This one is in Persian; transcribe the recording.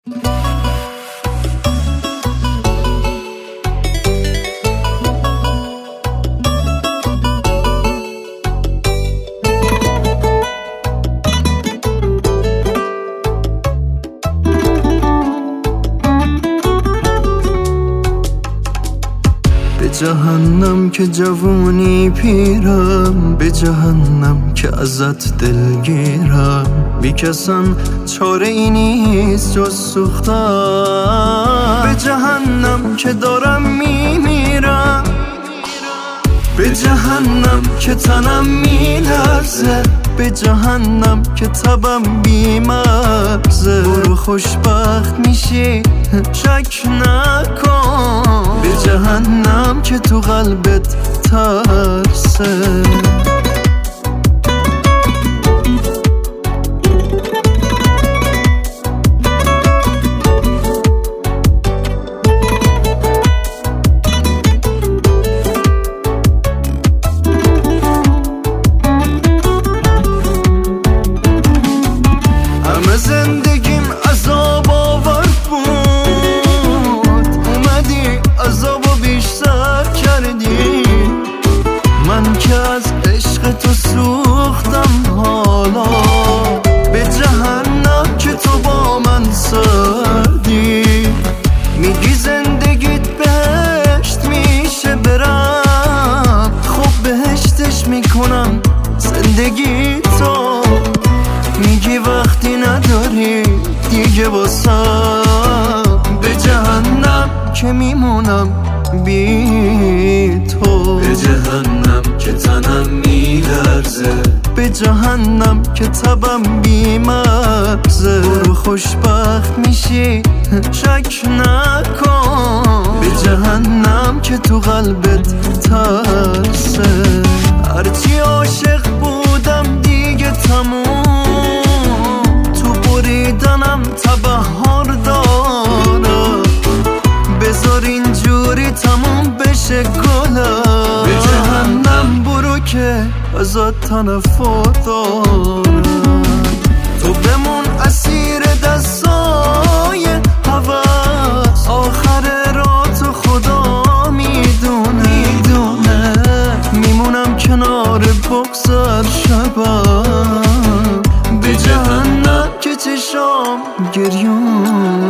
به جهنم که جوونی پیرم، به جهنم که ازت دلگیرم. بی کسم چاره ای نیست جز سوختن. به جهنم که دارم میمیرم، به جهنم که تنم میلرزه، به جهنم که تبم بیمغزه. برو خوشبخت میشی شک نکن، به جهنم که تو قلبت ترسه. زندگیم عذاب آور بود، اومدی عذابو بیشتر کردی. من که از عشق تو سوختم حالا، به جهنم که تو با من سردی. میگی زندگیت بهشت میشه برم، خب بهشتش میکنم زندگی تو. میگی وقتی نداری دیگه واسم، به جهنم که میمونم بی تو. به جهنم که تنم میلرزه، به جهنم که تبم بیمغزه. برو خوشبخت میشی شک نکن، به جهنم که تو قلبت ترسه. هرچی عاشق بودم دیگه تموم، بریدنم تبهار داره. بذار اینجوری تموم بشه گلم، به جهنم برو که ازت تنفر دارم. تو بمون اسیر دستای هوس، آخر راه تو خدا میدونه. میمونم کنار بگذر شبم، به جهنم که چشام گریون